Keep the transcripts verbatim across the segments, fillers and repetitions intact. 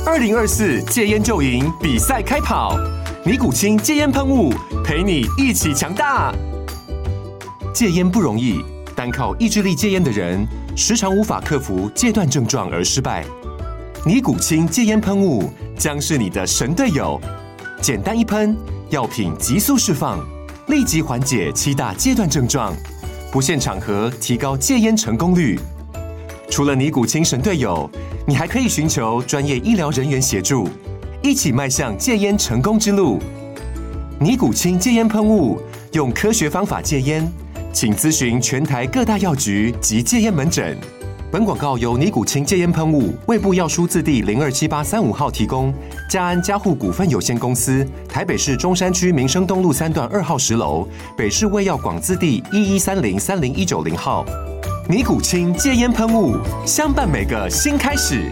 二零二四戒烟就赢比赛开跑，尼古清戒烟喷雾陪你一起强大。戒烟不容易，单靠意志力戒烟的人，时常无法克服戒断症状而失败。尼古清戒烟喷雾将是你的神队友，简单一喷，药品急速释放，立即缓解七大戒断症状，不限场合提高戒烟成功率。除了尼古清神队友，你还可以寻求专业医疗人员协助，一起迈向戒烟成功之路。尼古清戒烟喷雾，用科学方法戒烟，请咨询全台各大药局及戒烟门诊。本广告由尼古清戒烟喷雾、卫部药书字第零二七八三五号提供，嘉安嘉护股份有限公司，台北市中山区民生东路三段二号十楼，北市卫药广字第一一三零三零一九零号。尼古清戒烟喷雾，相伴每个新开始。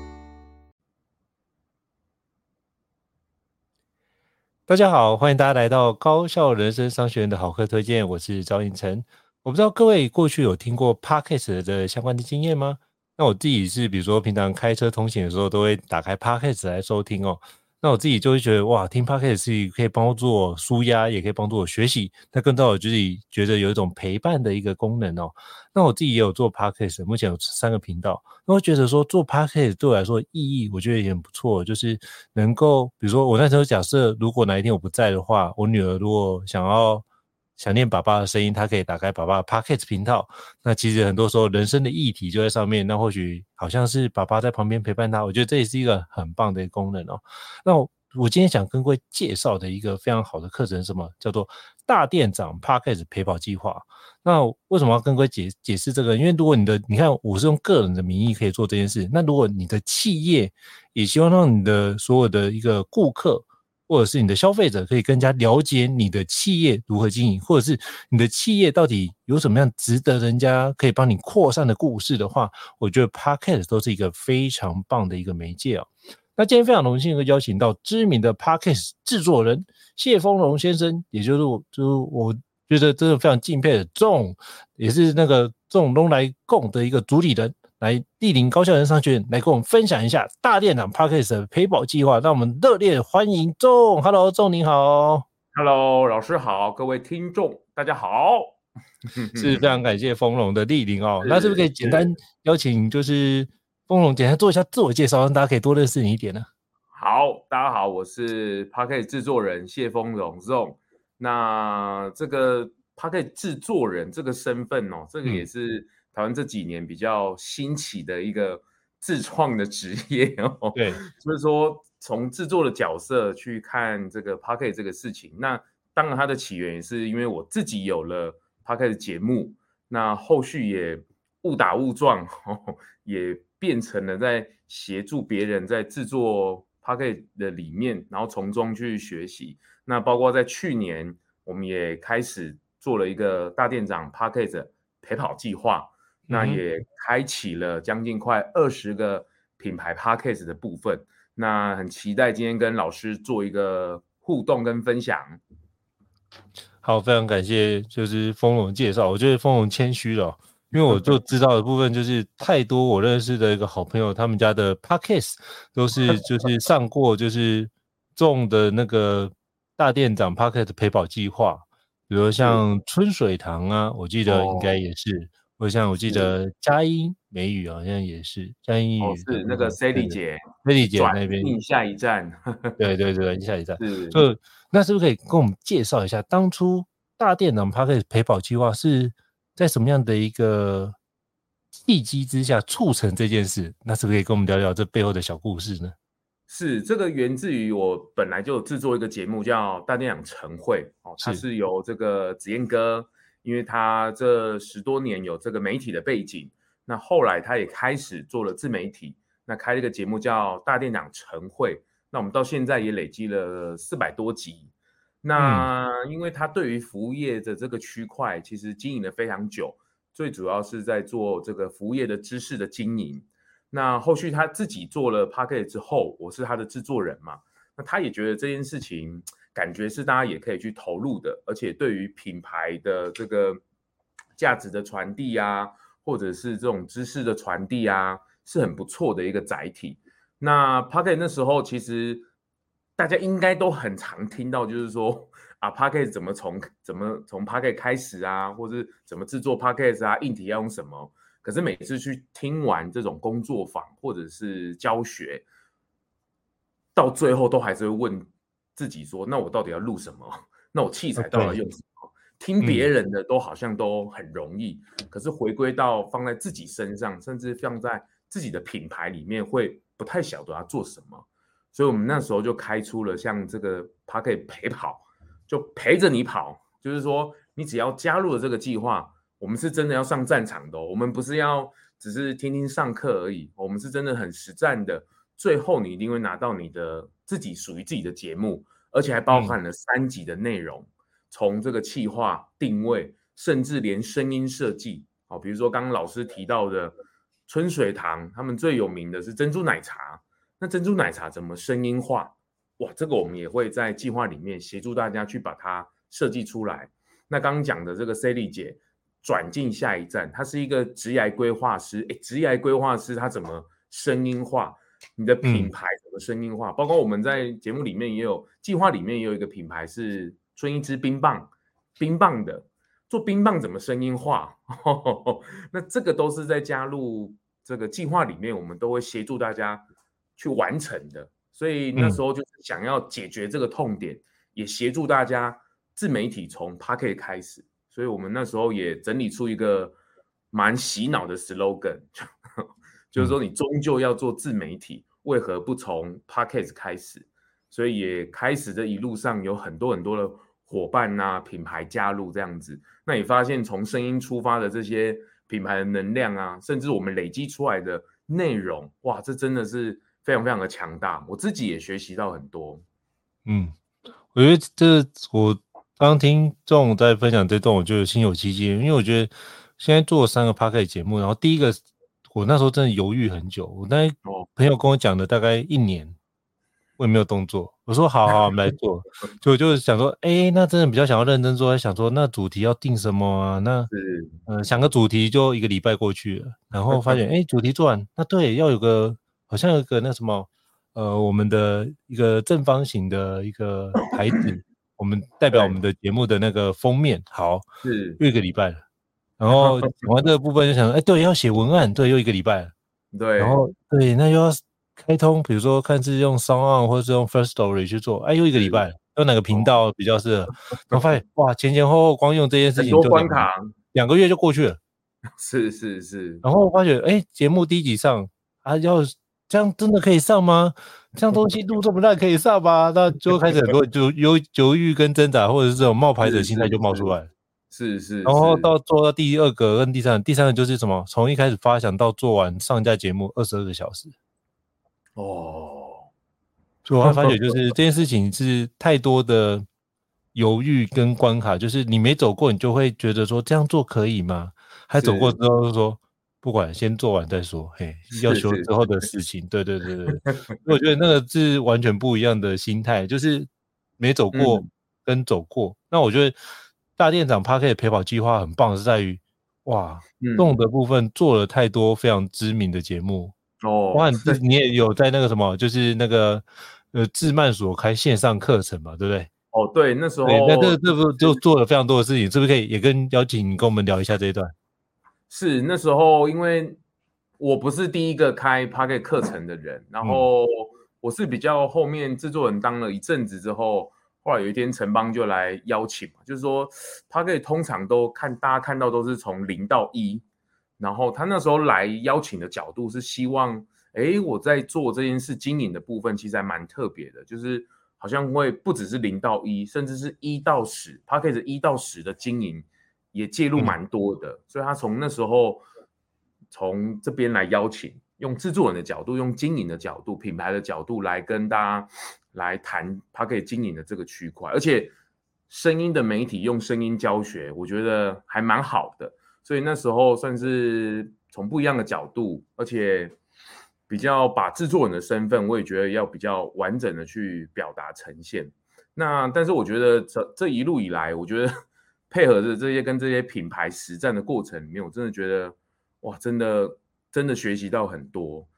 大家好，欢迎大家来到高效人生商学院的好课推荐，我是赵寅成。我不知道各位过去有听过 Podcast 的相关的经验吗？那我自己是比如说平常开车通勤的时候都会打开 Podcast 来收听哦。那我自己就会觉得哇，听 Podcast 是可以帮助我抒压，也可以帮助我学习，那更到我自己觉得有一种陪伴的一个功能哦。那我自己也有做 Podcast， 目前有三个频道。那我觉得说做 Podcast 对我来说意义我觉得也很不错，就是能够比如说我那时候假设如果哪一天我不在的话，我女儿如果想要想念爸爸的声音，她可以打开爸爸的 Podcast 频道，那其实很多时候人生的议题就在上面，那或许好像是爸爸在旁边陪伴她，我觉得这也是一个很棒的一个功能哦。那我我今天想跟各位介绍的一个非常好的课程是什么？叫做大店长 Podcast 陪跑计划。那为什么要跟各位解解释这个？因为如果你的你看我是用个人的名义可以做这件事，那如果你的企业也希望让你的所有的一个顾客或者是你的消费者可以更加了解你的企业如何经营，或者是你的企业到底有什么样值得人家可以帮你扩散的故事的话，我觉得 Podcast 都是一个非常棒的一个媒介哦。那今天非常荣幸的邀请到知名的 Podcast 制作人谢丰荣先生，也就是我就是我觉得真的非常敬佩的仲，也是那个仲东来共的一个主理人，来莅临高效人商学院来跟我们分享一下大店长 Podcast 的陪跑计划。让我们热烈欢迎仲。 Hello 仲您好。 Hello 老师好，各位听众大家好。 是非常感谢丰荣的莅临哦。那是不是可以简单邀请就是丰荣简单做一下自我介绍，让大家可以多认识你一点呢？ 好，大家好，我是 Podcast 制作人谢丰荣 Zong。 那这个 Podcast 制作人这个身份哦，这个也是台湾这几年比较兴起的一个自创的职业哦。 对， 所以说从制作的角色去看这个 Podcast 这个事情，那当然它的起源也是因为我自己有了 Podcast 节目，那后续也误打误撞、哦、也变成了在协助别人在制作 Podcast 的里面，然后从中去学习。那包括在去年我们也开始做了一个大店长 Podcast 陪跑计划，那也开启了将近快二十个品牌 Podcast 的部分。那很期待今天跟老师做一个互动跟分享。 好，非常感谢就是丰荣介绍。我觉得丰荣谦虚了，因为我就知道的部分就是太多我认识的一个好朋友，他们家的 Podcast 都是就是上过就是仲的那个大店长 Podcast 陪跑计划，比如像春水堂啊，我记得应该也是，或、哦、像我记得佳音美语好像也是，佳音语、 哦、是那个 Sally 姐 Sally 姐那边转下一站对对对，下一站是。 就那是不是可以跟我们介绍一下当初大店长 Podcast 陪跑计划是在什么样的一个契机之下促成这件事？那是不是可以跟我们聊聊这背后的小故事呢？ 是，这个源自于我本来就有制作一个节目叫大店长晨会、哦、它是由这个子燕哥，因为他这十多年有这个媒体的背景，那后来他也开始做了自媒体，那开了一个节目叫大店长晨会，那我们到现在也累积了四百多集。那因为他对于服务业的这个区块其实经营了非常久，最主要是在做这个服务业的知识的经营。那后续他自己做了 Podcast 之后，我是他的制作人嘛，那他也觉得这件事情感觉是大家也可以去投入的，而且对于品牌的这个价值的传递啊，或者是这种知识的传递啊，是很不错的一个载体。 那 Podcast 那时候其实大家应该都很常听到，就是说啊 Podcast 怎么从怎么从 Podcast 开始啊，或是怎么制作 Podcast 啊，硬体要用什么。可是每次去听完这种工作坊或者是教学，到最后都还是会问自己说，那我到底要录什么？那我器材到底要用什么？听别人的都好像都很容易，嗯、可是回归到放在自己身上，甚至放在自己的品牌里面，会不太晓得要做什么。所以我们那时候就开出了像这个 Podcast 陪跑，就陪着你跑，就是说你只要加入了这个计划，我们是真的要上战场的、哦，我们不是要只是听听上课而已，我们是真的很实战的。最后你一定会拿到你的自己属于自己的节目，而且还包含了三集的内容，嗯、从这个企划、定位，甚至连声音设计，好，比如说刚刚老师提到的春水堂，他们最有名的是珍珠奶茶，那珍珠奶茶怎么声音化？哇，这个我们也会在计划里面协助大家去把它设计出来。那刚刚讲的这个 Sally 姐转进下一站，她是一个职业规划师，诶，职业规划师她怎么声音化？你的品牌怎么声音化、嗯、包括我们在节目里面也有计划里面也有一个品牌是春一枝冰棒，冰棒的做冰棒怎么声音化那这个都是在加入这个计划里面，我们都会协助大家去完成的。所以那时候就是想要解决这个痛点、嗯、也协助大家自媒体从 Podcast 开始，所以我们那时候也整理出一个蛮洗脑的 slogan就是说，你终究要做自媒体，为何不从 Podcast 开始？所以也开始这一路上有很多很多的伙伴啊、品牌加入这样子。那你发现从声音出发的这些品牌的能量啊，甚至我们累积出来的内容，哇，这真的是非常非常的强大。我自己也学习到很多。 嗯，我觉得这我刚听仲在分享这段，我觉得心有戚戚，因为我觉得现在做了三个 Podcast 节目，然后第一个。我那时候真的犹豫很久，我那朋友跟我讲的大概一年，我也没有动作。我说好好，我们来做。就我就是想说，哎、欸，那真的比较想要认真做，想说那主题要定什么啊？那呃想个主题就一个礼拜过去了，然后发现哎、欸，主题做完，那对，要有个好像有个那什么呃我们的一个正方形的一个牌子，我们代表我们的节目的那个封面，好， 是又一个礼拜了。然后讲完这个部分就想说，哎，对，要写文案，对，又一个礼拜了。 对， 然后对，那又要开通，比如说看是用 SoundOn 或者是用 First Story 去做，哎，又一个礼拜了，用哪个频道比较适合？然后发现哇，前前后后光用这件事情就很多关卡， 两个月就过去了。 是是是。 然后发觉，哎，节目第一集上啊，要这样真的可以上吗？这样东西录这么烂可以上吗？那就开始很多就犹犹豫跟挣扎，或者是这种冒牌者心态就冒出来了。 是 是, 是， 然后到做到第二个跟第三个，第三个就是什么？从一开始发想到做完上架节目二十二个小时。 哦， 所以我发觉就是这件事情是太多的犹豫跟关卡，就是你没走过，你就会觉得说这样做可以吗？还走过之后就说不管，先做完再说，嘿，要修之后的事情。对对对对，我觉得那个是完全不一样的心态，就是没走过跟走过。嗯、那我觉得。大店长 Podcast 陪跑计划很棒，是在于哇，动的部分做了太多非常知名的节目哦。哇，你也有在那个什么，就是那个呃智曼所开线上课程嘛，对不对？ 哦，对，那时候对，那这这不就做了非常多的事情，是不是可以也跟邀请你跟我们聊一下这一段？ 是那时候，因为我不是第一个开 Podcast 课程的人，然后我是比较后面制作人当了一阵子之后。后来有一天，城邦就来邀请嘛，就是说，他可以通常都看大家看到都是从零到一，然后他那时候来邀请的角度是希望，哎，我在做这件事经营的部分其实还蛮特别的，就是好像会不只是零到一，甚至是一到十 ，Podcast 一到十的经营也介入蛮多的，嗯、所以他从那时候从这边来邀请，用制作人的角度，用经营的角度，品牌的角度来跟大家。来谈他可以经营的这个区块，而且声音的媒体用声音教学，我觉得还蛮好的，所以那时候算是从不一样的角度，而且比较把制作人的身份，我也觉得要比较完整的去表达呈现。那但是我觉得这这一路以来，我觉得配合着这些跟这些品牌实战的过程里面，我真的觉得哇，真的真的学习到很多。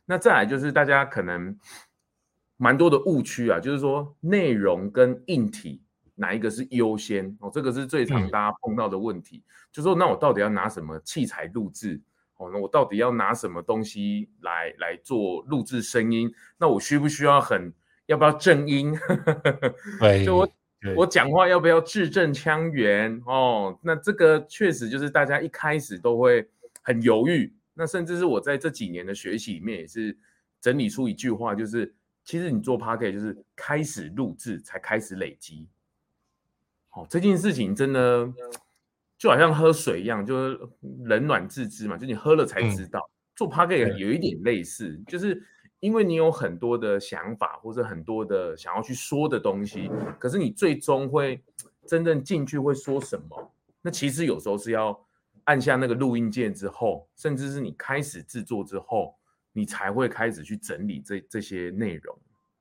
那再来就是大家可能蛮多的误区啊，就是说内容跟硬体哪一个是优先哦，这个是最常大家碰到的问题。嗯、就说那我到底要拿什么器材录制？哦，那我到底要拿什么东西来来做录制声音？那我需不需要很要不要正音？就我我讲话要不要字正腔圆？哦，那这个确实就是大家一开始都会很犹豫。那甚至是我在这几年的学习里面也是整理出一句话，就是其实你做 Podcast 就是开始录制才开始累积。哦，这件事情真的就好像喝水一样，就是冷暖自知嘛，就你喝了才知道。嗯、做 Podcast 有一点类似，就是因为你有很多的想法或者很多的想要去说的东西，可是你最终会真正进去会说什么？那其实有时候是要按下那个录音键之后，甚至是你开始制作之后，你才会开始去整理这这些内容。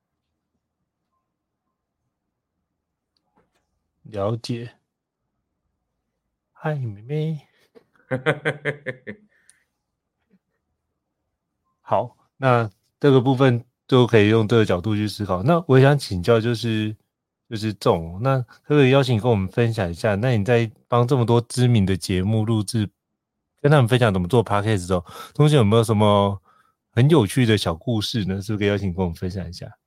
了解。嗨，妹妹。好，那这个部分就可以用这个角度去思考。那我想请教，就是就是这种，那可不可以邀请跟我们分享一下？那你在帮这么多知名的节目录制，跟他们分享怎么做 podcast 的时候，中间有没有什么很有趣的小故事呢？是不是可以邀请跟我们分享一下？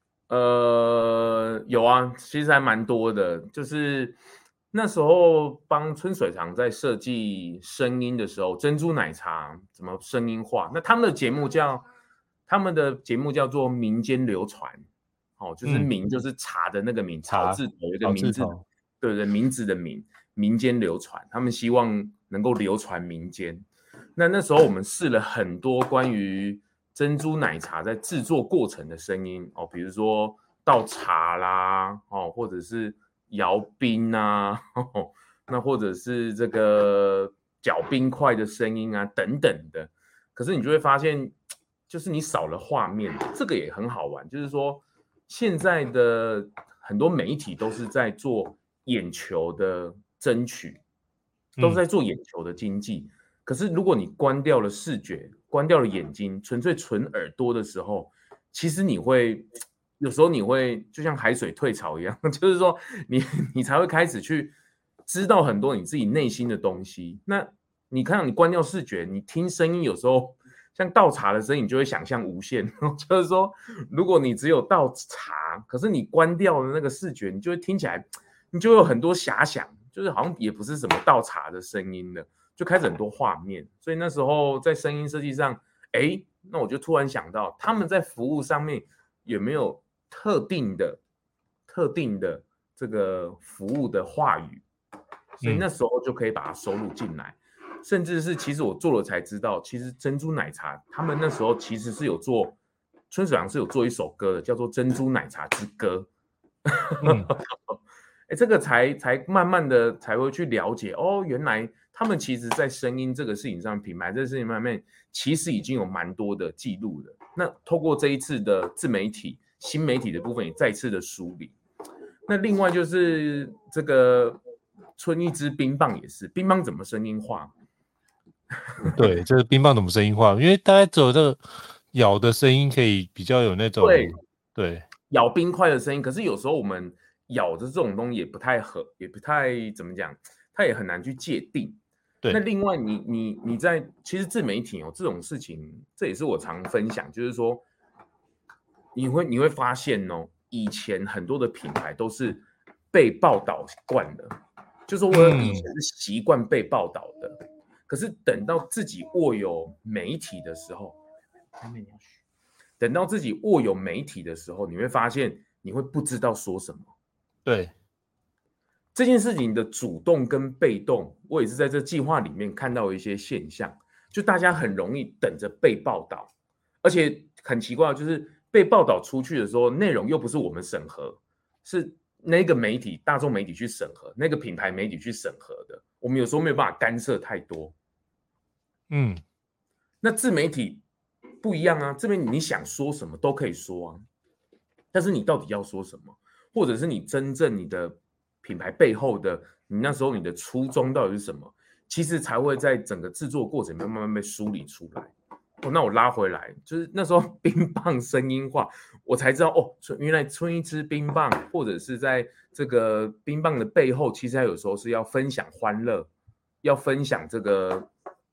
呃，有啊，其实还蛮多的。就是那时候帮春水堂在设计声音的时候，珍珠奶茶怎么声音化？那他们的节目叫他们的节目叫做民间流传，哦，就是民、嗯、就是茶的那个民，草字头有一个名字，对对，名字的名，民间流传，他们希望能够流传民间。那那时候我们试了很多关于珍珠奶茶在制作过程的声音哦，比如说倒茶啦，哦，或者是摇冰啊，哦，那或者是这个搅冰块的声音啊，等等的。可是你就会发现，就是你少了画面，这个也很好玩。就是说，现在的很多媒体都是在做眼球的争取，都是在做眼球的经济。嗯、可是如果你关掉了视觉，关掉了眼睛，纯粹纯耳朵的时候，其实你会有时候你会就像海水退潮一样，就是说你你才会开始去知道很多你自己内心的东西。那你看你关掉视觉，你听声音有时候像倒茶的声音，你就会想象无限。就是说，如果你只有倒茶，可是你关掉了那个视觉，你就会听起来，你就有很多遐想，就是好像也不是什么倒茶的声音了。就开始很多画面，所以那时候在声音设计上，哎，那我就突然想到，他们在服务上面有没有特定的、特定的这个服务的话语，所以那时候就可以把它收录进来。嗯、甚至是其实我做了才知道，其实珍珠奶茶他们那时候其实是有做，春水堂是有做一首歌的，叫做《珍珠奶茶之歌》。嗯哎，这个才才慢慢的才会去了解哦，原来他们其实在声音这个事情上，品牌这个事情上面，其实已经有蛮多的记录了。那透过这一次的自媒体、新媒体的部分，也再次的梳理。那另外就是这个春一支冰棒也是，冰棒怎么声音化？ 对，这个冰棒怎么声音化？因为大概只有这个咬的声音可以比较有那种对对咬冰块的声音，可是有时候我们咬的这种东西也不太合，也不太怎么讲，它也很难去界定。对，那另外你你你在其实自媒体哦这种事情，这也是我常分享，就是说你会你会发现哦，以前很多的品牌都是被报道惯的，就是我以前是习惯被报道的，嗯、可是等到自己握有媒体的时候，等到自己握有媒体的时候，你会发现你会不知道说什么。 对， 这件事情的主动跟被动，我也是在这计划里面看到一些现象，就大家很容易等着被报道，而且很奇怪，就是被报道出去的时候，内容又不是我们审核，是那个媒体、大众媒体去审核，那个品牌媒体去审核的，我们有时候没有办法干涉太多。嗯，那自媒体不一样啊，这边你想说什么都可以说啊，但是你到底要说什么？或者是你真正你的品牌背后的，你那时候你的初衷到底是什么？其实才会在整个制作过程慢慢被梳理出来。 哦，那我拉回来，就是那时候冰棒声音化，我才知道哦，原来春一支冰棒，或者是在这个冰棒的背后，其实它有时候是要分享欢乐，要分享这个。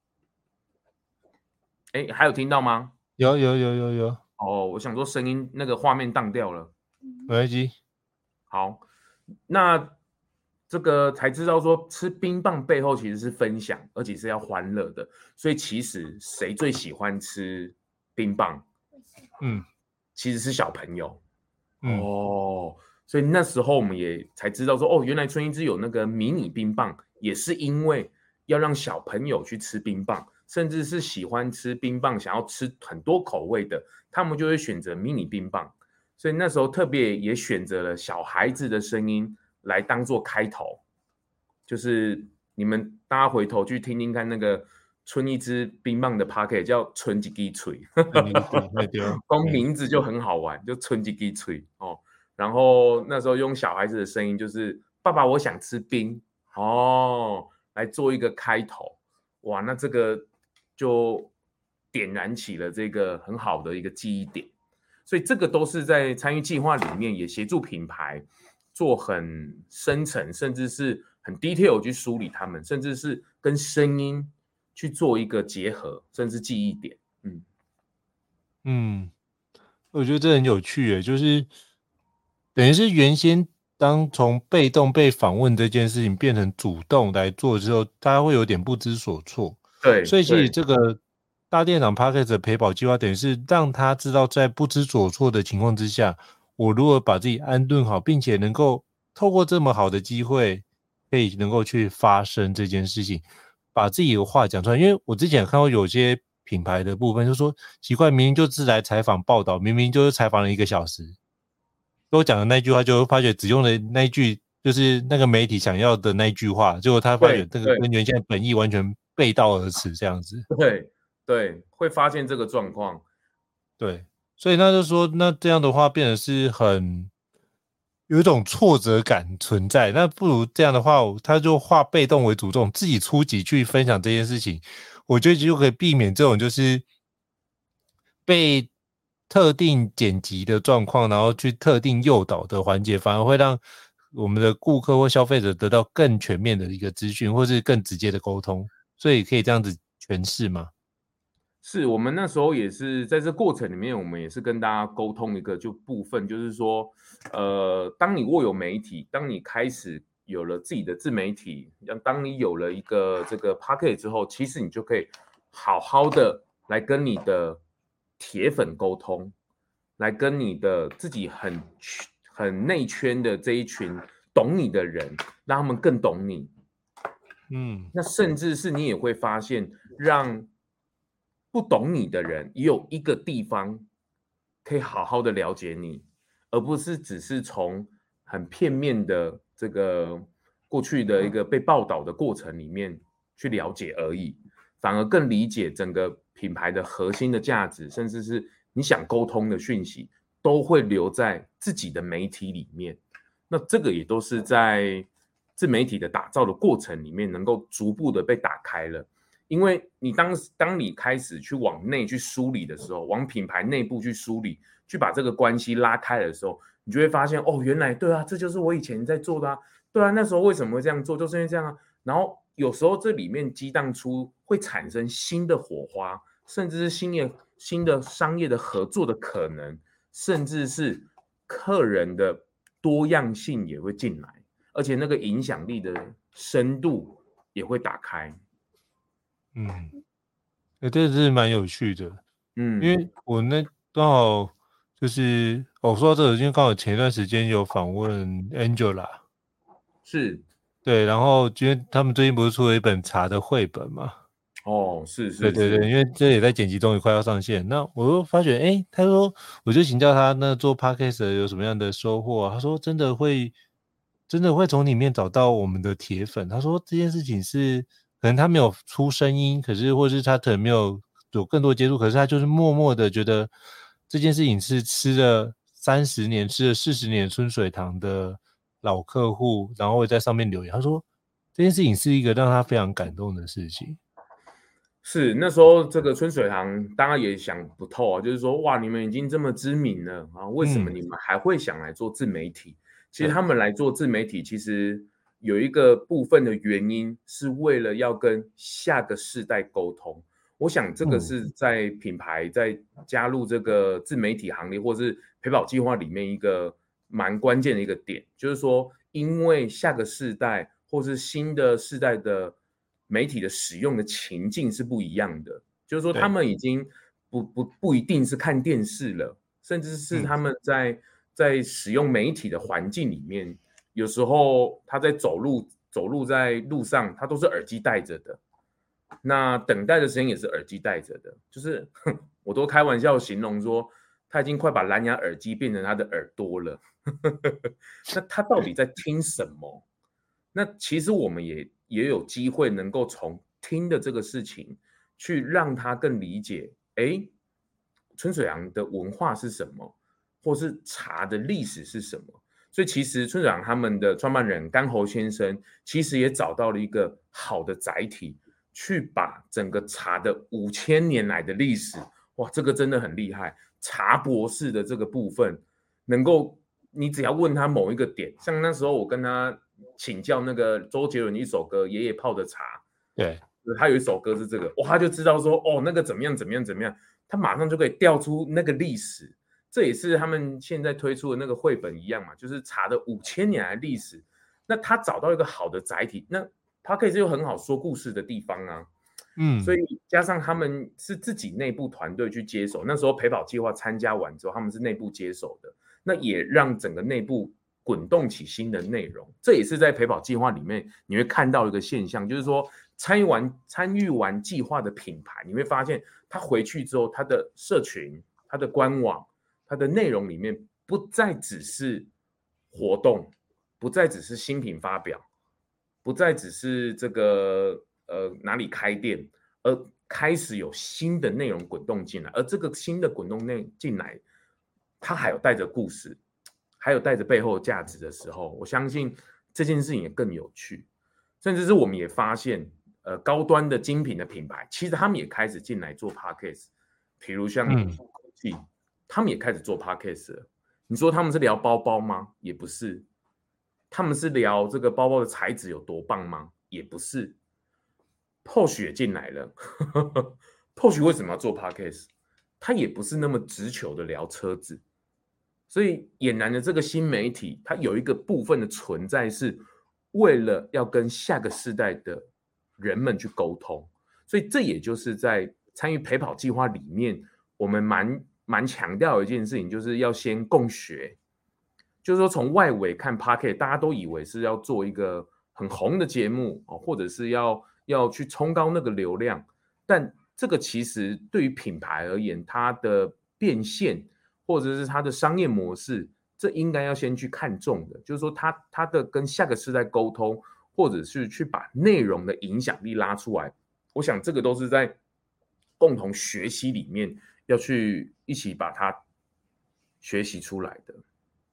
哎，还有听到吗？ 有有有有有。 哦，我想说声音那个画面当掉了， 没关系。 好，那这个才知道说吃冰棒背后其实是分享，而且是要欢乐的。所以其实谁最喜欢吃冰棒？ 嗯， 其实是小朋友。 嗯、 哦，所以那时候我们也才知道说，哦，原来春一枝有那个迷你冰棒，也是因为要让小朋友去吃冰棒，甚至是喜欢吃冰棒，想要吃很多口味的，他们就会选择迷你冰棒。所以那时候特别也选择了小孩子的声音来当做开头，就是你们大家回头去听听看那个春一枝冰棒的 Pocket 叫春一支嘴，光名字就很好玩，就春一支嘴哦。然后那时候用小孩子的声音，就是爸爸我想吃冰哦，来做一个开头。哇，那这个就点燃起了这个很好的一个记忆点。所以这个都是在参与计划里面，也协助品牌做很深层，甚至是很 detail 去梳理他们，甚至是跟声音去做一个结合，甚至记忆点。嗯嗯，我觉得这很有趣耶，就是等于是原先当从被动被访问这件事情变成主动来做之后，大家会有点不知所措。 对， 所以其实这个大店长 Podcast 的陪跑计划，等于是让他知道在不知所措的情况之下，我如何把自己安顿好，并且能够透过这么好的机会，可以能够去发声这件事情，把自己的话讲出来。因为我之前看过有些品牌的部分，就说奇怪，明明就是来采访报道，明明就是采访了一个小时，跟我讲的那句话，就发觉只用了那一句，就是那个媒体想要的那一句话，结果他发觉这个跟原先的本意完全背道而驰，这样子。 对对，会发现这个状况。 对，所以那就说，那这样的话变得是很有一种挫折感存在。那不如这样的话，他就化被动为主动，自己出击去分享这件事情，我觉得就可以避免这种就是被特定剪辑的状况，然后去特定诱导的环节，反而会让我们的顾客或消费者得到更全面的一个资讯，或是更直接的沟通。所以可以这样子诠释吗？ 是我们那时候也是在这过程里面，我们也是跟大家沟通一个就部分，就是说，呃，当你握有媒体，当你开始有了自己的自媒体，当你有了一个这个 Pocket 之后，其实你就可以好好的来跟你的铁粉沟通，来跟你的自己很很内圈的这一群懂你的人，让他们更懂你。嗯，那甚至是你也会发现，让不懂你的人也有一个地方可以好好的了解你，而不是只是从很片面的这个过去的一个被报道的过程里面去了解而已，反而更理解整个品牌的核心的价值，甚至是你想沟通的讯息，都会留在自己的媒体里面。那这个也都是在自媒体的打造的过程里面，能够逐步的被打开了。因为你当当你开始去往内去梳理的时候，往品牌内部去梳理，去把这个关系拉开的时候，你就会发现，哦，原来对啊，这就是我以前在做的啊，对啊，那时候为什么会这样做，就是因为这样啊。然后有时候这里面激荡出会产生新的火花，甚至是新的新的商业的合作的可能，甚至是客人的多样性也会进来，而且那个影响力的深度也会打开。 嗯，欸，这是蛮有趣的。 嗯， 因为我那刚好就是我，哦，说到这个，因为刚好前一段时间有访问 Angela， 是， 对，然后因为他们最近不是出了一本茶的绘本嘛。 哦，是是， 对对对，因为这也在剪辑中，也快要上线。那我又发觉，哎，他说，我就请教他，那做 Podcast 有什么样的收获啊？他说，真的会，真的会从里面找到我们的铁粉。他说这件事情是可能他没有出声音，可是或是他可能没有有更多接触，可是他就是默默的觉得这件事情是吃了三十年、吃了四十年春水堂的老客户，然后会在上面留言。他说这件事情是一个让他非常感动的事情。 是那时候这个春水堂当然也想不透啊，就是说哇，你们已经这么知名了啊，为什么你们还会想来做自媒体？嗯、其实他们来做自媒体，其实有一个部分的原因是为了要跟下个世代沟通。我想这个是在品牌在加入这个自媒体行列，或是陪跑计划里面一个蛮关键的一个点，就是说，因为下个世代或是新的世代的媒体的使用的情境是不一样的，就是说他们已经不不不一定是看电视了，甚至是他们在、嗯、在使用媒体的环境里面，有时候他在走路走路在路上，他都是耳机戴着的。那等待的时间也是耳机戴着的，就是我都开玩笑形容说，他已经快把蓝牙耳机变成他的耳朵了。那他到底在听什么？那其实我们也也有机会能够从听的这个事情，去让他更理解，哎，春水堂的文化是什么，或是茶的历史是什么。所以其实春水堂他们的创办人甘侯先生，其实也找到了一个好的载体。去把整个茶的五千年来的历史，哇，这个真的很厉害。茶博士的这个部分，能够你只要问他某一个点，像那时候我跟他请教那个周杰伦一首歌《爷爷泡的茶》， 对， 他有一首歌是这个，哇，他就知道说，哦，那个怎么样怎么样怎么样，他马上就可以调出那个历史。这也是他们现在推出的那个绘本一样嘛，就是茶的五千年来的历史。那他找到一个好的载体，那他可以是有很好说故事的地方啊，嗯，所以加上他们是自己内部团队去接手，那时候陪跑计划参加完之后，他们是内部接手的，那也让整个内部滚动起新的内容。这也是在陪跑计划里面你会看到一个现象，就是说参与完参与完计划的品牌，你会发现他回去之后，他的社群、他的官网、他的内容里面不再只是活动，不再只是新品发表。不再只是这个呃哪里开店，而开始有新的内容滚动进来，而这个新的滚动内进来，它还有带着故事，还有带着背后的价值的时候，我相信这件事情也更有趣。甚至是我们也发现，呃，高端的精品的品牌，其实他们也开始进来做 podcast， 比如像口气、嗯，他们也开始做 podcast 了。你说他们是聊包包吗？也不是。他们是聊这个包包的材质有多棒吗？也不是。Porsche 也进来了，Porsche 为什么要做 podcast？ 他也不是那么直球的聊车子，所以俨然的这个新媒体，它有一个部分的存在是为了要跟下个世代的人们去沟通，所以这也就是在参与陪跑计划里面，我们蛮蛮强调的一件事情，就是要先共学。就是说，从外围看 Podcast， 大家都以为是要做一个很红的节目，或者是要要去冲高那个流量，但这个其实对于品牌而言，它的变现或者是它的商业模式，这应该要先去看重的，就是说它它的跟下个世代沟通，或者是去把内容的影响力拉出来，我想这个都是在共同学习里面要去一起把它学习出来的。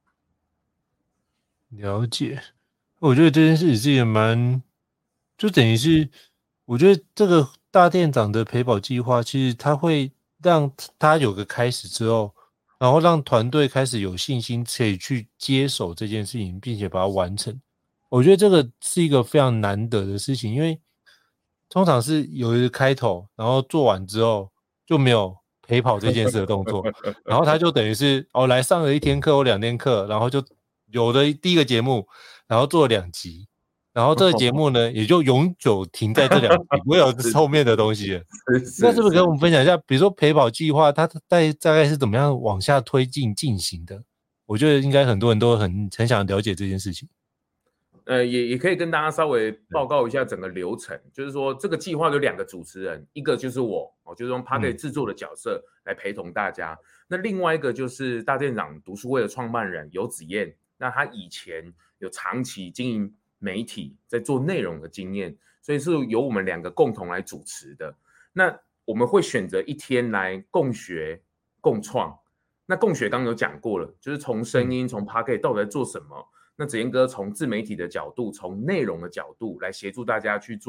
了解，我觉得这件事是一个蛮，就等于是，我觉得这个大店长的陪跑计划，其实他会让他有个开始之后，然后让团队开始有信心，可以去接手这件事情，并且把它完成。我觉得这个是一个非常难得的事情，因为通常是有一个开头，然后做完之后就没有陪跑这件事的动作，然后他就等于是哦来上了一天课或两天课，然后就有的第一个节目，然后做了两集，然后这个节目呢也就永久停在这两集，不会有后面的东西了。那是不是跟我们分享一下，比如说陪跑计划，它大大概是怎么样往下推进进行的？我觉得应该很多人都很很想了解这件事情。 呃，也也可以跟大家稍微报告一下整个流程，就是说这个计划有两个主持人，一个就是我，哦，就是用 Podcast 制作的角色来陪同大家。嗯、那另外一个就是大店长读书会的创办人游子燕，那他以前有长期经营媒体，在做内容的经验，所以是由我们两个共同来主持的。那我们会选择一天来共学共创。那共学刚刚有讲过了，就是从声音，从 Podcast 到底在做什么。那子燕哥从自媒体的角度，从内容的角度来协助大家去做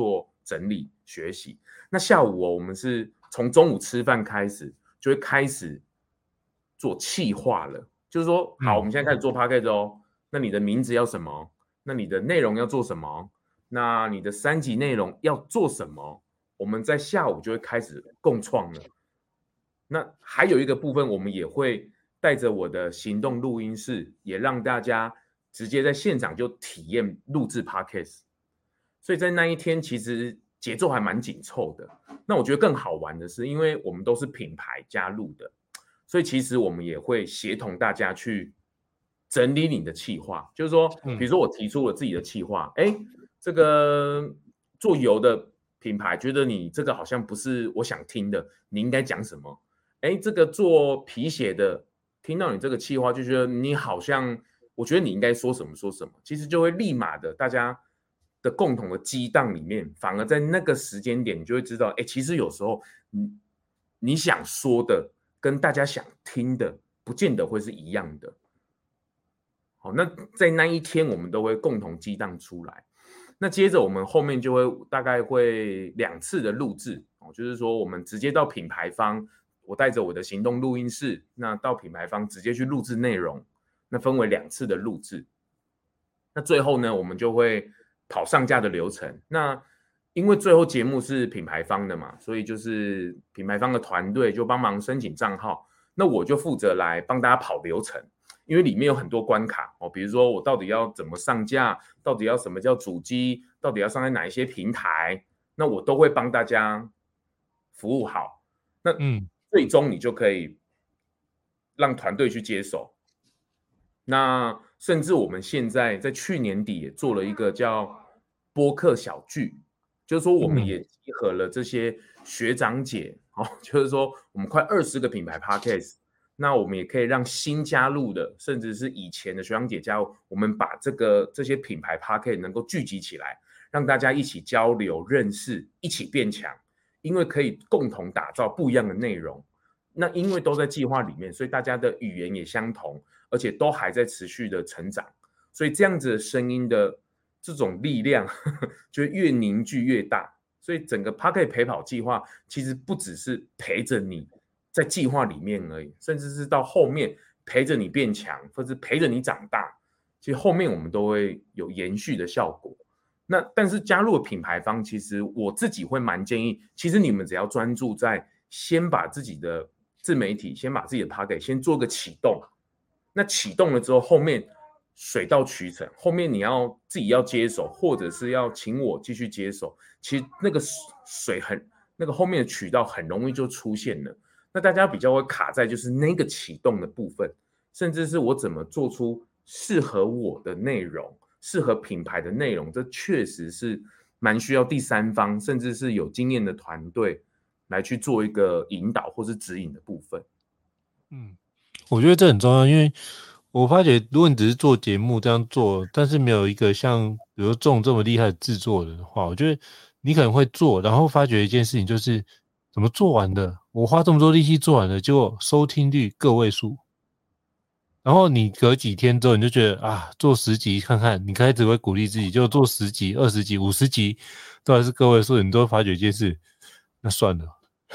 整理学习。那下午哦，我们是从中午吃饭开始，就会开始做企划了。就是说，好，我们现在开始做 podcast 哦。那你的名字要什么？那你的内容要做什么？那你的三集内容要做什么？我们在下午就会开始共创了。那还有一个部分，我们也会带着我的行动录音室，也让大家直接在现场就体验录制 podcast。所以在那一天，其实节奏还蛮紧凑的。那我觉得更好玩的是，因为我们都是品牌加入的，所以其实我们也会协同大家去整理你的企划。就是说，比如说我提出了自己的企划，哎、嗯，这个做油的品牌觉得你这个好像不是我想听的，你应该讲什么？哎，这个做皮鞋的听到你这个企划就觉得你好像，我觉得你应该说什么说什么，其实就会立马的大家的共同的激荡里面，反而在那个时间点，你就会知道，哎，其实有时候你你想说的跟大家想听的，不见得会是一样的。好，那在那一天我们都会共同激荡出来。那接着我们后面就会大概会两次的录制，就是说我们直接到品牌方，我带着我的行动录音室，那到品牌方直接去录制内容，那分为两次的录制。那最后呢，我们就会跑上架的流程。那因为最后节目是品牌方的嘛，所以就是品牌方的团队就帮忙申请账号，那我就负责来帮大家跑流程。因为里面有很多关卡哦，比如说我到底要怎么上架，到底要什么叫主机，到底要上在哪一些平台，那我都会帮大家服务好。那最终你就可以让团队去接手。那甚至我们现在在去年底也做了一个叫播客小聚，就是说我们也集合了这些学长姐，哦，就是说我们快二十个品牌 podcast。那我们也可以让新加入的，甚至是以前的学长姐加入，我们把这个这些品牌 podcast 能够聚集起来，让大家一起交流、认识，一起变强。因为可以共同打造不一样的内容。那因为都在计划里面，所以大家的语言也相同，而且都还在持续的成长。所以这样子的声音的这种力量，呵呵就越凝聚越大。所以整个 podcast 陪跑计划其实不只是陪着你在计划里面而已，甚至是到后面陪着你变强，或者陪着你长大，其实后面我们都会有延续的效果。那但是加入了品牌方，其实我自己会蛮建议，其实你们只要专注在先把自己的自媒体，先把自己的 podcast 先做个启动。那启动了之后，后面水到渠成，后面你要自己要接手，或者是要请我继续接手，其实那个水很那个后面的渠道很容易就出现了。那大家比较会卡在就是那个启动的部分，甚至是我怎么做出适合我的内容，适合品牌的内容，这确实是蛮需要第三方，甚至是有经验的团队来去做一个引导或是指引的部分。 嗯，我觉得这很重要，因为我发觉如果你只是做节目这样做，但是没有一个像比如仲这么厉害的制作人的话，我觉得你可能会做，然后发觉一件事情就是怎么做完的，我花这么多力气做完了，结果收听率个位数，然后你隔几天之后你就觉得啊，做十集看看，你开始会鼓励自己，就做十集、二十集、五十集都还是个位数，你都会发觉一件事，那算了。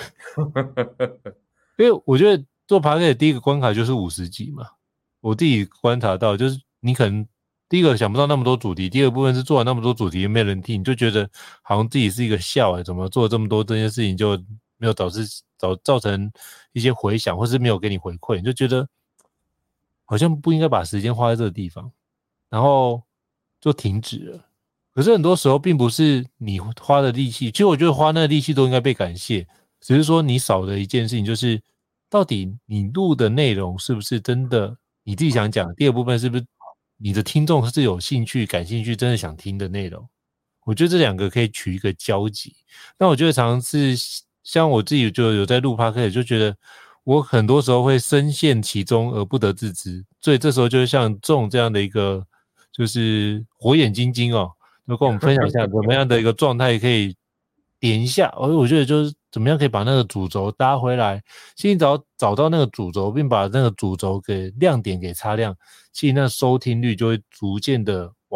因为我觉得做 podcast 的第一个关卡就是五十集嘛，我自己观察到就是你可能第一个想不到那么多主题，第二个部分是做完那么多主题没人听，你就觉得好像自己是一个笑欸，怎么做这么多这件事情就没有导致造造成一些回响，或是没有给你回馈，你就觉得好像不应该把时间花在这个地方，然后就停止了。可是很多时候并不是你花的力气，其实我觉得花那个力气都应该被感谢，只是说你少的一件事情就是到底你录的内容是不是真的你自己想讲，第二部分是不是你的听众是有兴趣感兴趣真的想听的内容。我觉得这两个可以取一个交集。那我觉得常常是像我自己就有在录 podcast， 就觉得我很多时候会深陷其中而不得自知，所以这时候就像仲这样的一个就是火眼金睛哦，就跟我们分享一下怎么样的一个状态可以点一下，而我觉得就是怎么样可以把那个主轴搭回来，先找找到那个主轴，并把那个主轴给亮点给擦亮，其实那收听率就会逐渐的往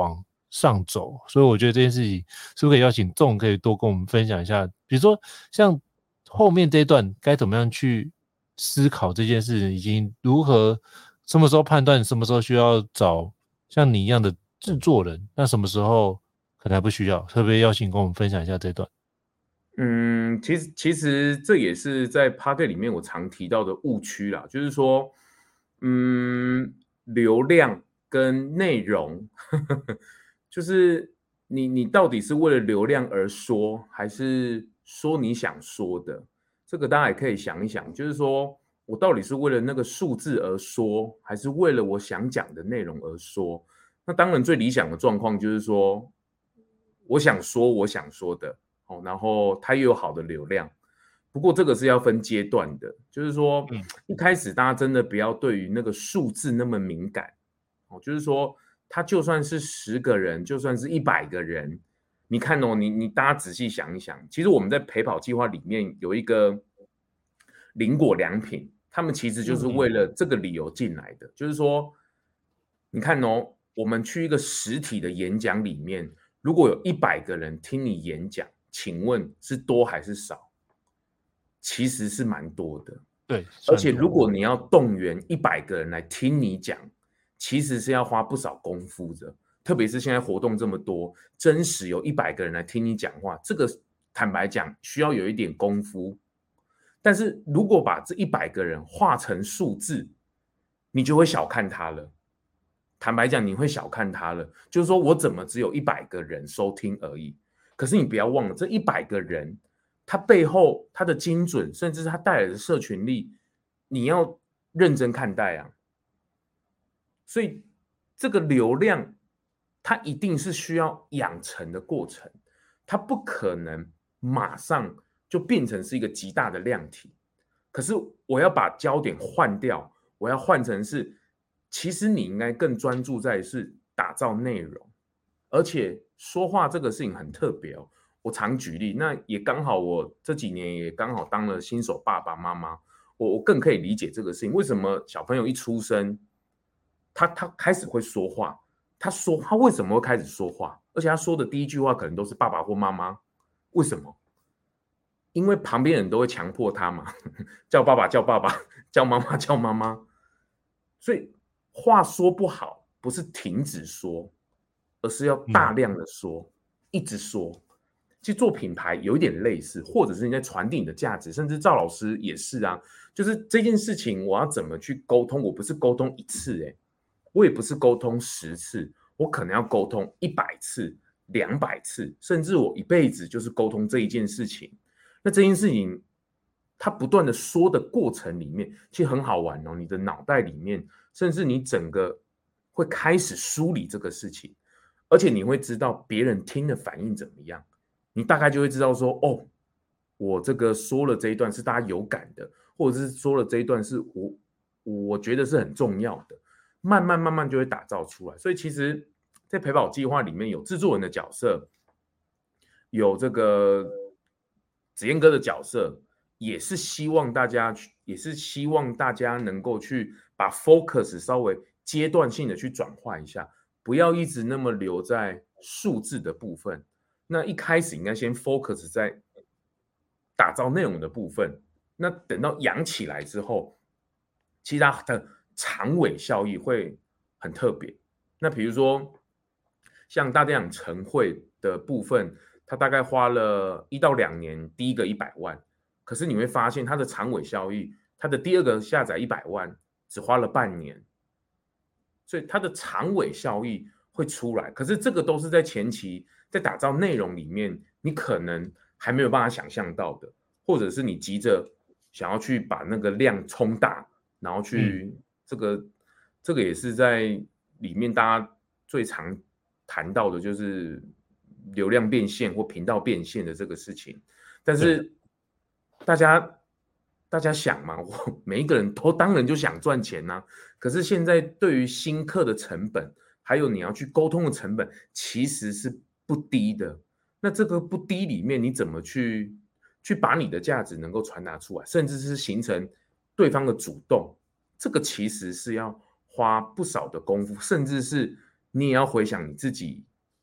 上走，所以我觉得这件事情是不是可以邀请仲可以多跟我们分享一下，比如说像后面这一段该怎么样去思考这件事，以及如何什么时候判断什么时候需要找像你一样的制作人，那什么时候可能还不需要，特别邀请跟我们分享一下这段。 嗯，其实其实这也是在 Podcast 里面我常提到的误区啦，就是说，嗯，流量跟内容，呵呵就是你你到底是为了流量而说，还是说你想说的？这个大家也可以想一想，就是说我到底是为了那个数字而说，还是为了我想讲的内容而说？那当然最理想的状况就是说，我想说我想说的。哦，然后它又有好的流量，不过这个是要分阶段的，就是说，嗯、一开始大家真的不要对于那个数字那么敏感，哦，就是说，他就算是十个人，就算是一百个人，你看哦，你你大家仔细想一想，其实我们在陪跑计划里面有一个林果良品，他们其实就是为了这个理由进来的，嗯、就是说，你看哦，我们去一个实体的演讲里面，如果有一百个人听你演讲。请问是多还是少？其实是蛮多的， 对。 而且如果你要动员一百个人来听你讲，其实是要花不少功夫的。特别是现在活动这么多，真实有一百个人来听你讲话，这个坦白讲需要有一点功夫。但是如果把这一百个人化成数字，你就会小看他了。坦白讲，你会小看他了，就是说我怎么只有一百个人收听而已？可是你不要忘了，这一百个人，他背后他的精准，甚至是他带来的社群力，你要认真看待啊。所以这个流量，它一定是需要养成的过程，它不可能马上就变成是一个极大的量体。可是我要把焦点换掉，我要换成是，其实你应该更专注在是打造内容。而且说话这个事情很特别哦，我常举例，那也刚好我这几年也刚好当了新手爸爸妈妈，我我更可以理解这个事情。为什么小朋友一出生，他他开始会说话，他说他为什么会开始说话，而且他说的第一句话可能都是爸爸或妈妈，为什么？因为旁边人都会强迫他嘛，叫爸爸叫爸爸，叫妈妈叫妈妈，所以话说不好，不是停止说。而是要大量的说，嗯、一直说。其实做品牌有一点类似，或者是你在传递你的价值，甚至赵老师也是啊。就是这件事情，我要怎么去沟通？我不是沟通一次、欸，我也不是沟通十次，我可能要沟通一百次、两百次，甚至我一辈子就是沟通这一件事情。那这件事情，它不断的说的过程里面，其实很好玩哦。你的脑袋里面，甚至你整个会开始梳理这个事情。而且你会知道别人听的反应怎么样，你大概就会知道说，哦，我这个说了这一段是大家有感的，或者是说了这一段是我我觉得是很重要的，慢慢慢慢就会打造出来。所以其实，在陪跑计划里面有制作人的角色，有这个子燕哥的角色，也是希望大家也是希望大家能够去把 focus 稍微阶段性的去转换一下。不要一直那么留在数字的部分，那一开始应该先 focus 在打造内容的部分。那等到养起来之后，其实它的长尾效益会很特别。那比如说，像大店长晨会的部分，它大概花了一到两年，第一个一百万，可是你会发现它的长尾效益，它的第二个下载一百万，只花了半年。所以它的长尾效益会出来，可是这个都是在前期在打造内容里面，你可能还没有办法想象到的，或者是你急着想要去把那个量冲大，然后去、嗯、这个这个也是在里面大家最常谈到的，就是流量变现或频道变现的这个事情。但是大家。大家想嘛，我每一个人都当然就想赚钱呐、啊。可是现在对于新客的成本，还有你要去沟通的成本，其实是不低的。那这个不低里面，你怎么去去把你的价值能够传达出来，甚至是形成对方的主动，这个其实是要花不少的功夫，甚至是你也要回想你自己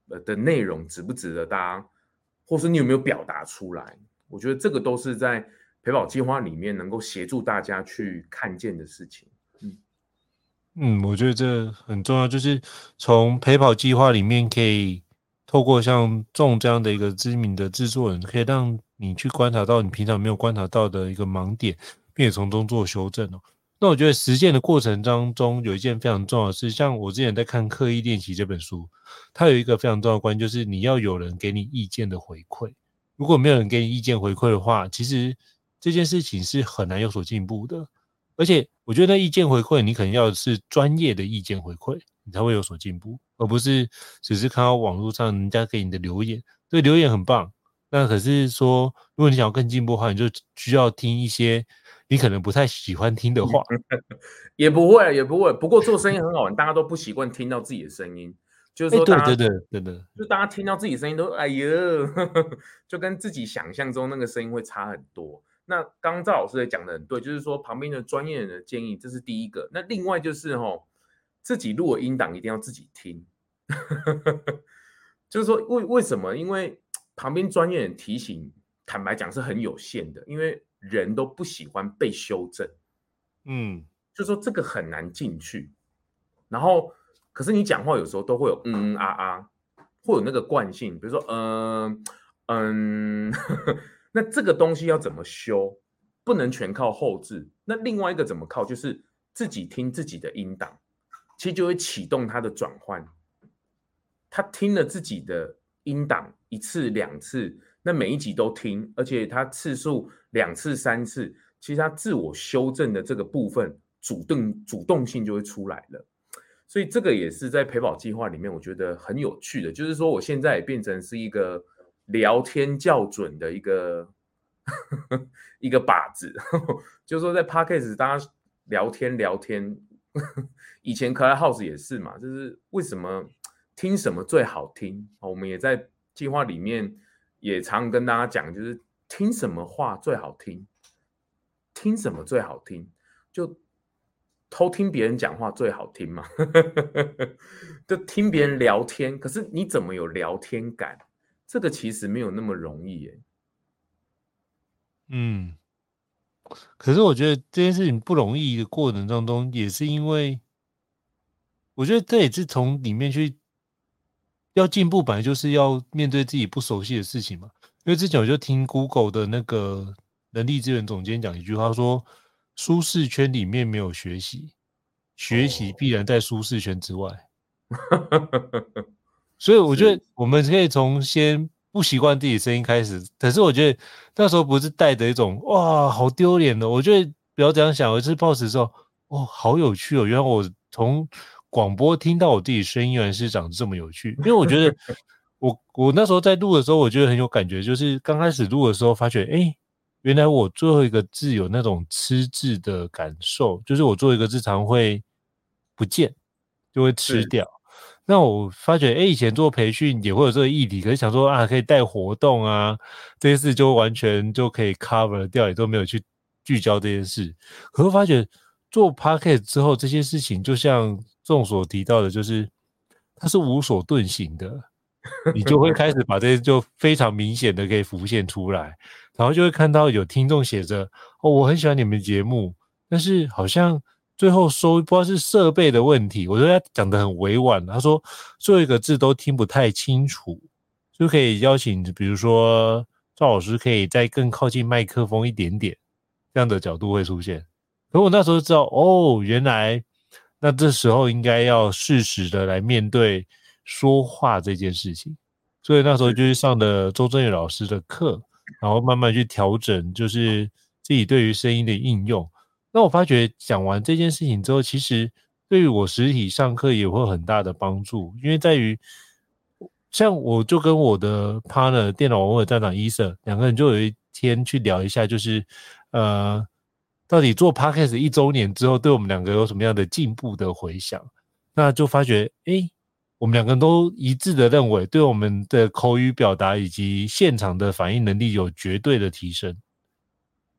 的内容值不值得大家，或是你有没有表达出来？我觉得这个都是在陪跑计划里面能够协助大家去看见的事情。嗯嗯，我觉得这很重要，就是从陪跑计划里面可以透过像仲这样的一个知名的制作人，可以让你去观察到你平常没有观察到的一个盲点，并且从中做修正哦。那我觉得实践的过程当中有一件非常重要的事，像我之前在看《刻意练习》这本书，它有一个非常重要的观念，就是你要有人给你意见的回馈。如果没有人给你意见回馈的话，其实这件事情是很难有所进步的。而且我觉得意见回馈，你可能要的是专业的意见回馈，你才会有所进步，而不是只是看到网络上人家给你的留言。对，留言很棒，那可是说，如果你想要更进步的话，你就需要听一些你可能不太喜欢听的话。 也不会，也不会。不过做声音很好玩，大家都不习惯听到自己的声音，就是说大家， 欸、对对对对对， 就大家听到自己的声音都哎呀，就跟自己想象中那个声音会差很多。那刚刚赵老师也讲的很对，就是说旁边的专业人的建议，这是第一个。那另外就是哦，自己录的音档一定要自己听，就是说为为什么？因为旁边专业人提醒，坦白讲是很有限的，因为人都不喜欢被修正， 嗯， 就是说这个很难进去。然后，可是你讲话有时候都会有嗯嗯啊啊，会有那个惯性，比如说嗯嗯。那这个东西要怎么修？不能全靠后置。那另外一个怎么靠？就是自己听自己的音档，其实就会启动它的转换。他听了自己的音档一次两次，那每一集都听，而且他次数两次三次，其实他自我修正的这个部分，主动主动性就会出来了。所以这个也是在陪跑计划里面，我觉得很有趣的，就是说我现在也变成是一个聊天校准的一个一个靶子，就是说在 Podcast 大家聊天聊天，以前可爱 House 也是嘛，就是为什么听什么最好听，我们也在计划里面也常跟大家讲，就是听什么话最好听，听什么最好听，就偷听别人讲话最好听嘛，就听别人聊天，可是你怎么有聊天感？这个其实没有那么容易耶。 嗯，可是我觉得这件事情不容易的过程当中，也是因为我觉得这也是从里面去要进步，本来就是要面对自己不熟悉的事情嘛。因为之前我就听 Google 的那个人力资源总监讲一句话说，舒适圈里面没有学习，学习必然在舒适圈之外。所以我觉得我们可以从先不习惯自己声音开始，可是我觉得那时候不是带着一种哇好丢脸的，我觉得不要这样想，我是抱持说哦好有趣哦，原来我从广播听到我自己声音原来是长这么有趣。因为我觉得我我那时候在录的时候，我觉得很有感觉，就是刚开始录的时候发觉，哎，原来我最后一个字有那种吃字的感受，就是我做一个字常会不见，就会吃掉。那我发觉，哎，以前做培训也会有这个议题，可是想说啊，可以带活动啊，这些事就完全就可以 cover 掉，也都没有去聚焦这件事。可是发觉做 podcast 之后，这些事情就像众所提到的，就是它是无所遁形的，你就会开始把这些就非常明显的可以浮现出来，然后就会看到有听众写着哦，我很喜欢你们节目，但是好像最后收不知道是设备的问题，我觉得他讲得很委婉，他说最后一个字都听不太清楚，就可以邀请比如说赵老师可以再更靠近麦克风一点点，这样的角度会出现。可我那时候知道哦，原来那这时候应该要适时的来面对说话这件事情，所以那时候就是上的周正宇老师的课，然后慢慢去调整就是自己对于声音的应用。那我发觉讲完这件事情之后，其实对于我实体上课也会有很大的帮助，因为在于像我就跟我的 partner 电脑网络站长医生两个人就有一天去聊一下，就是呃到底做 podcast 一周年之后对我们两个有什么样的进步的回响。那就发觉诶我们两个人都一致的认为对我们的口语表达以及现场的反应能力有绝对的提升。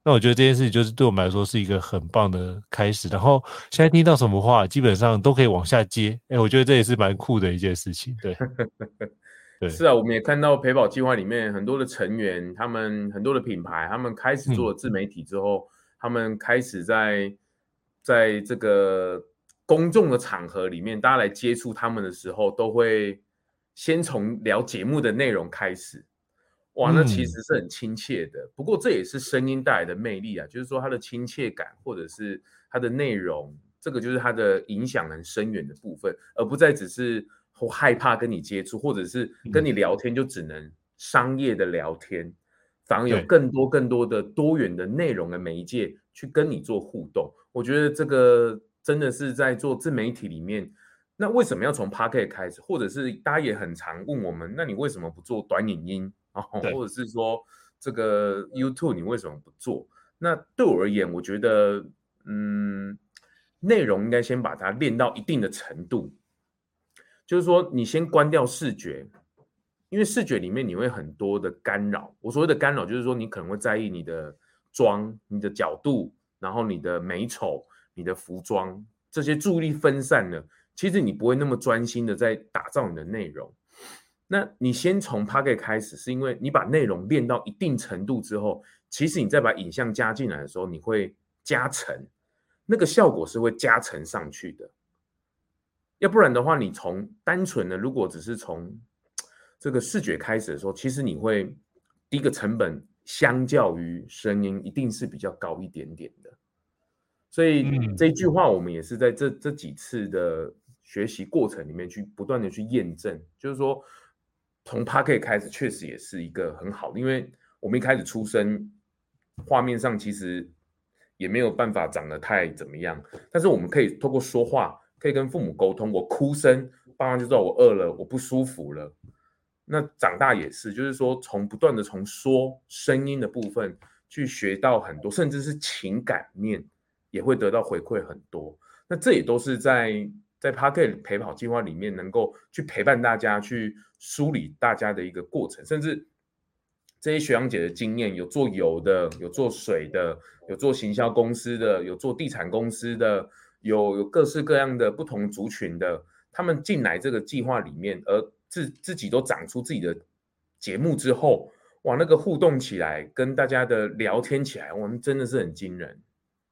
那我觉得这件事情就是对我们来说是一个很棒的开始，然后现在听到什么话基本上都可以往下接，哎，我觉得这也是蛮酷的一件事情。对对， 是啊，我们也看到陪跑计划里面很多的成员，他们很多的品牌，他们开始做了自媒体之后，嗯、他们开始在在这个公众的场合里面，大家来接触他们的时候，都会先从聊节目的内容开始。哇，那其实是很亲切的。嗯、不过这也是声音带来的魅力啊，就是说它的亲切感，或者是它的内容，这个就是它的影响很深远的部分，而不再只是害怕跟你接触，或者是跟你聊天就只能商业的聊天，嗯、反而有更多更多的多元的内容的媒介去跟你做互动。我觉得这个真的是在做自媒体里面。那为什么要从 Podcast 开始？或者是大家也很常问我们，那你为什么不做短影音？哦，或者是说这个 YouTube 你为什么不做？那对我而言，我觉得，嗯，内容应该先把它练到一定的程度，就是说你先关掉视觉，因为视觉里面你会很多的干扰。我所谓的干扰，就是说你可能会在意你的妆、你的角度，然后你的美丑、你的服装，这些注意力分散了，其实你不会那么专心的在打造你的内容。那你先从 Podcast 开始，是因为你把内容练到一定程度之后，其实你再把影像加进来的时候，你会加成，那个效果是会加成上去的。要不然的话，你从单纯的如果只是从这个视觉开始的时候，其实你会第一个成本相较于声音一定是比较高一点点的。所以这一句话我们也是在这这几次的学习过程里面去不断的去验证，就是说从 Podcast 开始确实也是一个很好的，因为我们一开始出生画面上其实也没有办法长得太怎么样，但是我们可以透过说话可以跟父母沟通，我哭声爸妈就知道我饿了，我不舒服了。那长大也是，就是说从不断的从说声音的部分去学到很多，甚至是情感面也会得到回馈很多。那这也都是在在 Podcast 陪跑计划里面能够去陪伴大家，去梳理大家的一个过程，甚至这些学长姐的经验，有做油的，有做水的，有做行销公司的，有做地产公司的，有有各式各样的不同族群的，他们进来这个计划里面，而自自己都长出自己的节目之后，哇，那个互动起来，跟大家的聊天起来，我们真的是很惊人。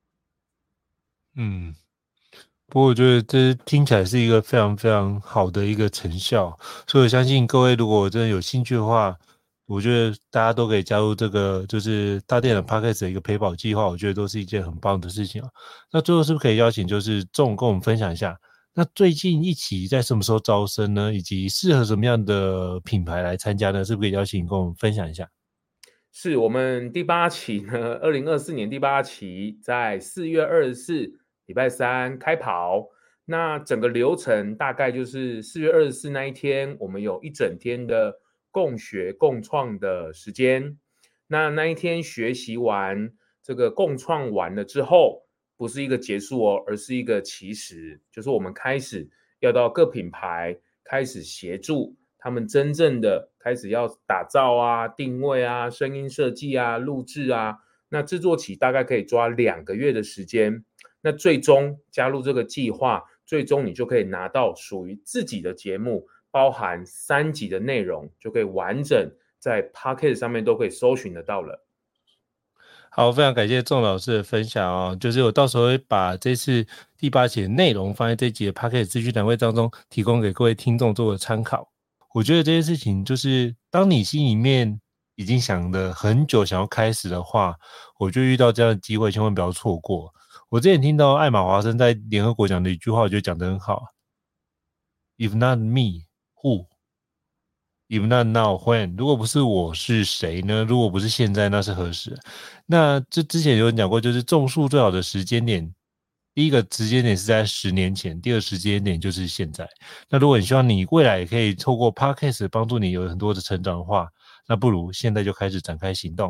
嗯。不过我觉得这听起来是一个非常非常好的一个成效，所以我相信各位如果真的有兴趣的话，我觉得大家都可以加入这个就是大电脑 Podcast 的一个陪跑计划，我觉得都是一件很棒的事情啊。那最后是不是可以邀请就是仲跟我们分享一下，那最近一期在什么时候招生呢？以及适合什么样的品牌来参加呢？是不是可以邀请你跟我们分享一下？ 是我们第八期呢，二零二四年第八期在四月二十四。礼拜三开跑，那整个流程大概就是四月二十四那一天，我们有一整天的共学共创的时间。那那一天学习完这个共创完了之后，不是一个结束哦，而是一个起始，就是我们开始要到各品牌开始协助他们真正的开始要打造啊、定位啊、声音设计啊、录制啊。那制作期大概可以抓两个月的时间。那最终加入这个计划，最终你就可以拿到属于自己的节目，包含三集的内容，就可以完整在 Podcast 上面都可以搜寻得到了。 好，非常感谢仲老师的分享哦。就是我到时候会把这次第八期的内容放在这集的 Podcast 资讯栏位当中，提供给各位听众做个参考。我觉得这件事情就是，当你心里面已经想了很久想要开始的话，我就遇到这样的机会，千万不要错过。我之前听到艾玛华森在联合国讲的一句话，我觉得讲得很好。If not me, who? If not now, when? 如果不是我是谁呢？如果不是现在，那是何时？那这之前有人讲过，就是种树最好的时间点，第一个时间点是在十年前，第二个时间点就是现在。那如果你希望你未来也可以透过 Podcast 帮助你有很多的成长的话，那不如现在就开始展开行动。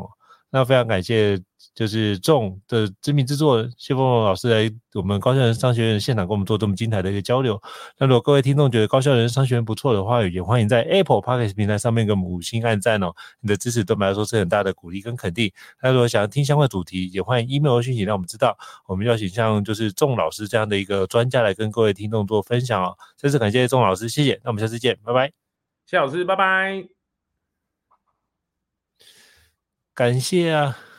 那非常感谢就是众的知名制作谢凤龙老师来我们高校人商学院现场跟我们做这么精彩的一个交流。那如果各位听众觉得高校人商学院不错的话，也欢迎在 Apple Podcast 平台上面给我们五星按赞哦，你的支持对我们来说是很大的鼓励跟肯定。那如果想要听相关的主题，也欢迎 email 讯息让我们知道，我们邀请像就是众老师这样的一个专家来跟各位听众做分享哦。再次感谢众老师，谢谢，那我们下次见，拜拜。 谢老师，拜拜。 感谢啊。